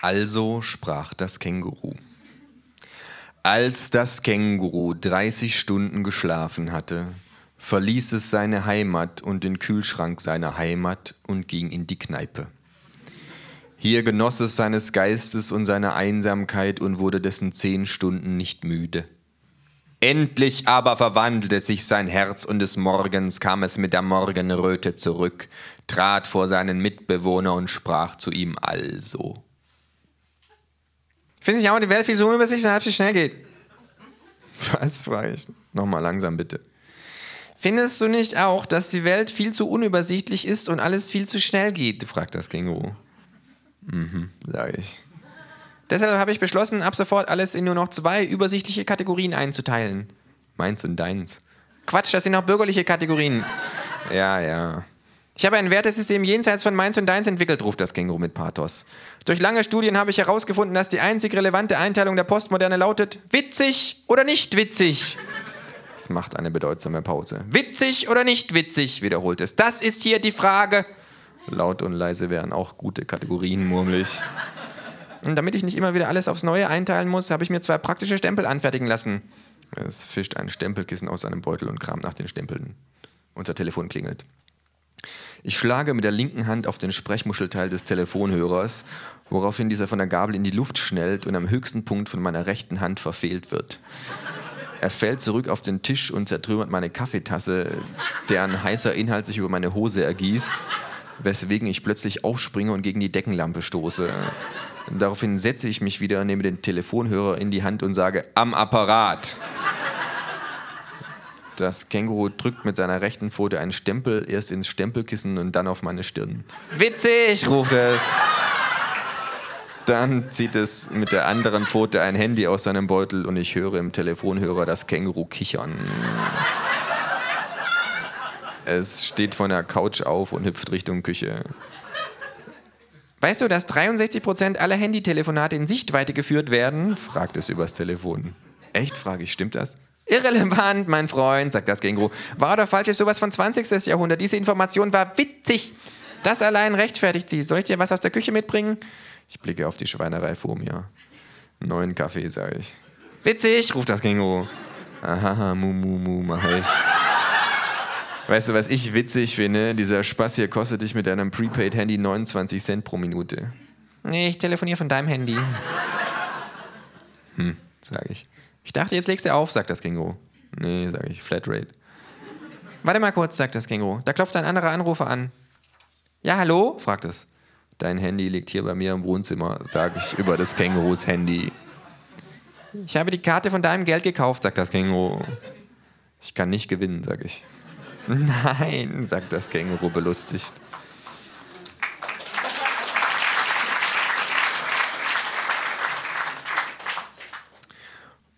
Also sprach das Känguru. Als das Känguru 30 Stunden geschlafen hatte, verließ es seine Heimat und den Kühlschrank seiner Heimat und ging in die Kneipe. Hier genoss es seines Geistes und seiner Einsamkeit und wurde dessen 10 Stunden nicht müde. Endlich aber verwandelte sich sein Herz und des Morgens kam es mit der Morgenröte zurück, trat vor seinen Mitbewohner und sprach zu ihm also. Finde ich auch, die Welt viel so unübersichtlich, dass es viel schnell geht. Was, frage ich. Nochmal langsam bitte. Findest du nicht auch, dass die Welt viel zu unübersichtlich ist und alles viel zu schnell geht? Fragt das Känguru. Sage ich. Deshalb habe ich beschlossen, ab sofort alles in nur noch 2 übersichtliche Kategorien einzuteilen. Meins und deins. Quatsch, das sind noch bürgerliche Kategorien. Ja. Ich habe ein Wertesystem jenseits von meins und deins entwickelt, ruft das Känguru mit Pathos. Durch lange Studien habe ich herausgefunden, dass die einzig relevante Einteilung der Postmoderne lautet: witzig oder nicht witzig. Es macht eine bedeutsame Pause. Witzig oder nicht witzig, wiederholt es. Das ist hier die Frage. Laut und leise wären auch gute Kategorien, murmel ich. Und damit ich nicht immer wieder alles aufs Neue einteilen muss, habe ich mir 2 praktische Stempel anfertigen lassen. Es fischt ein Stempelkissen aus seinem Beutel und kramt nach den Stempeln. Unser Telefon klingelt. Ich schlage mit der linken Hand auf den Sprechmuschelteil des Telefonhörers, woraufhin dieser von der Gabel in die Luft schnellt und am höchsten Punkt von meiner rechten Hand verfehlt wird. Er fällt zurück auf den Tisch und zertrümmert meine Kaffeetasse, deren heißer Inhalt sich über meine Hose ergießt, weswegen ich plötzlich aufspringe und gegen die Deckenlampe stoße. Daraufhin setze ich mich wieder, nehme den Telefonhörer in die Hand und sage: Am Apparat! Das Känguru drückt mit seiner rechten Pfote einen Stempel, erst ins Stempelkissen und dann auf meine Stirn. Witzig, ruft es. Dann zieht es mit der anderen Pfote ein Handy aus seinem Beutel und ich höre im Telefonhörer das Känguru kichern. Es steht von der Couch auf und hüpft Richtung Küche. Weißt du, dass 63% aller Handytelefonate in Sichtweite geführt werden? Fragt es übers Telefon. Echt, frage ich, stimmt das? Irrelevant, mein Freund, sagt das Känguru. Wahr oder falsch ist sowas von 20. Jahrhundert. Diese Information war witzig. Das allein rechtfertigt sie. Soll ich dir was aus der Küche mitbringen? Ich blicke auf die Schweinerei vor mir. 9 Kaffee, sage ich. Witzig, ruft das Känguru. Aha, mu, mache ich. Weißt du, was ich witzig finde? Dieser Spaß hier kostet dich mit deinem Prepaid-Handy 29 Cent pro Minute. Nee, ich telefoniere von deinem Handy. Sage ich. Ich dachte, jetzt legst du auf, sagt das Känguru. Nee, sage ich, Flatrate. Warte mal kurz, sagt das Känguru. Da klopft ein anderer Anrufer an. Ja, hallo? Fragt es. Dein Handy liegt hier bei mir im Wohnzimmer, sage ich über des Kängurus Handy. Ich habe die Karte von deinem Geld gekauft, sagt das Känguru. Ich kann nicht gewinnen, sage ich. Nein, sagt das Känguru belustigt.